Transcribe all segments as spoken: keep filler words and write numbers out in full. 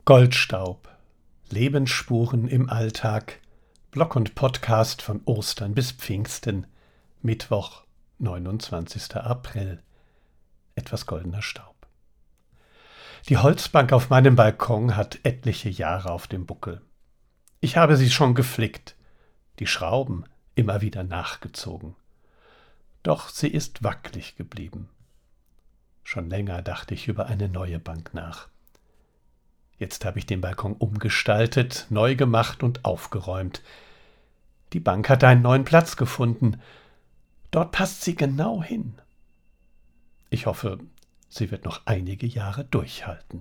Goldstaub. Lebensspuren im Alltag. Blog und Podcast von Ostern bis Pfingsten. Mittwoch, neunundzwanzigster April. Etwas goldener Staub. Die Holzbank auf meinem Balkon hat etliche Jahre auf dem Buckel. Ich habe sie schon geflickt, die Schrauben immer wieder nachgezogen. Doch sie ist wackelig geblieben. Schon länger dachte ich über eine neue Bank nach. Jetzt habe ich den Balkon umgestaltet, neu gemacht und aufgeräumt. Die Bank hat einen neuen Platz gefunden. Dort passt sie genau hin. Ich hoffe, sie wird noch einige Jahre durchhalten.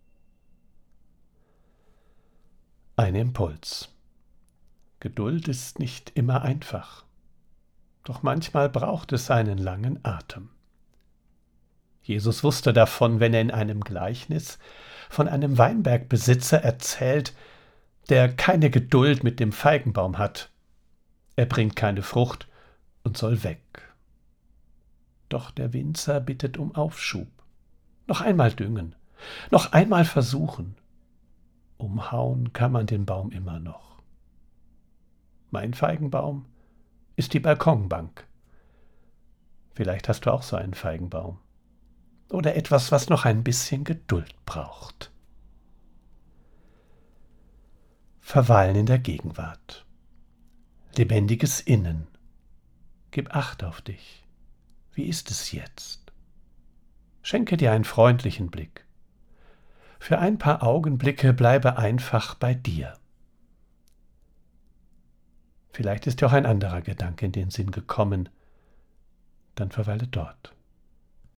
Ein Impuls. Geduld ist nicht immer einfach. Doch manchmal braucht es einen langen Atem. Jesus wusste davon, wenn er in einem Gleichnis von einem Weinbergbesitzer erzählt, der keine Geduld mit dem Feigenbaum hat. Er bringt keine Frucht und soll weg. Doch der Winzer bittet um Aufschub. Noch einmal düngen, noch einmal versuchen. Umhauen kann man den Baum immer noch. Mein Feigenbaum ist die Balkonbank. Vielleicht hast du auch so einen Feigenbaum. Oder etwas, was noch ein bisschen Geduld braucht. Verweilen in der Gegenwart. Lebendiges Innen. Gib Acht auf dich. Wie ist es jetzt? Schenke dir einen freundlichen Blick. Für ein paar Augenblicke bleibe einfach bei dir. Vielleicht ist dir auch ein anderer Gedanke in den Sinn gekommen. Dann verweile dort.